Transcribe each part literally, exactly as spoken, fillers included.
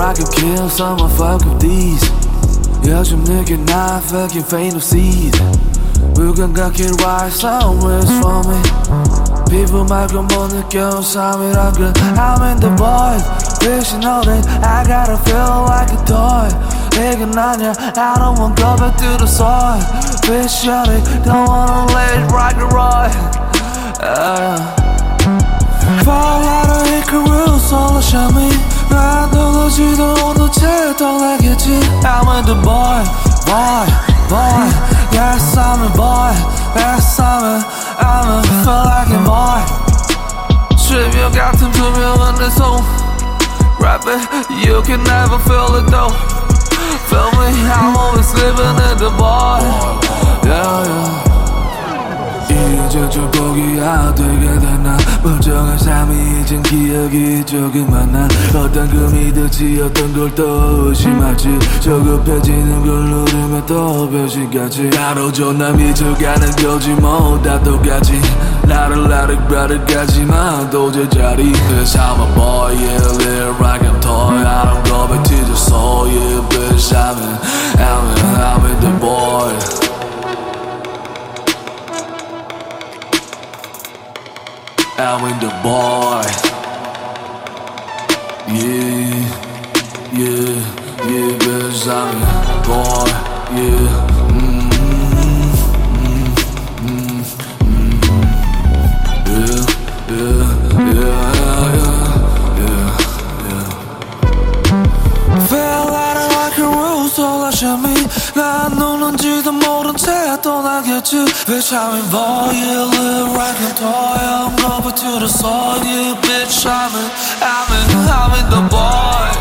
I can kill some of fuck with these. 요즘 내게 나 fucking fantasies. 무감각해 why some risk for me. 피부 말고 못 느껴 삶이란 그 I'm in the void. Wish you know that I gotta feel like a toy. 이건 아니야 I don't wanna go back to the soil. Wish you don't wanna let it rock and roll. uh. Fall out of Icarus solution me. 난 떨어지도 않는 채 떠나겠지. I'm in the boy, boy, boy. Yes I'm a boy, yes I'm a, I'm a feel like a boy. 쉴며 같은 투명한 내 손. Rap it, you can never feel it though. Feel me, I'm always living in the boy. Yeah, yeah. 이제 좀 포기해야 되게 되나. 멀쩡한 삶이 이젠 기억이 조금만 나. 어떤 그 믿을지 어떤 걸 또 의심할지. 조급해지는 걸 누르면 또 변신까지. 나로줘 날 미쳐가는 거지 뭐 다 똑같이. 나를 나를 가득하지만 또 제자리. Cause I'm a boy, yeah, live like a toy. I don't go back to the soul, yeah, bitch. I'm in, I'm in, I'm in the boy. I'm in the boy. Yeah, yeah, yeah, cause I'm in the boy. Yeah, mm, mm, mm, mm, yeah, yeah, yeah, yeah, yeah. Feel like a rose, all I show me. 난 노는지도 모른 채 떠나겠지. Bitch, I'm in boy, yeah, live like a toy. I'm going to the soil, yeah, bitch, I'm in, I'm in, I'm in the boy.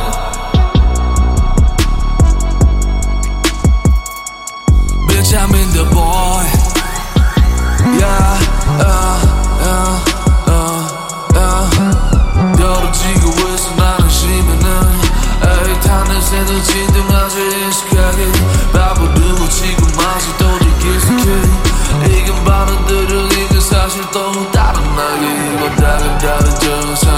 Bitch, I'm in the boy. Yeah, uh, uh, uh, uh. 떨어지고 있어 나는 심해는. 에이, 타는 새는 진동하지 인식하게. 바보들고 지금 맛이 또 익숙해. 이건 반은 들을 이건 사실 또 다른 나게. 이건 다른 다른 정상.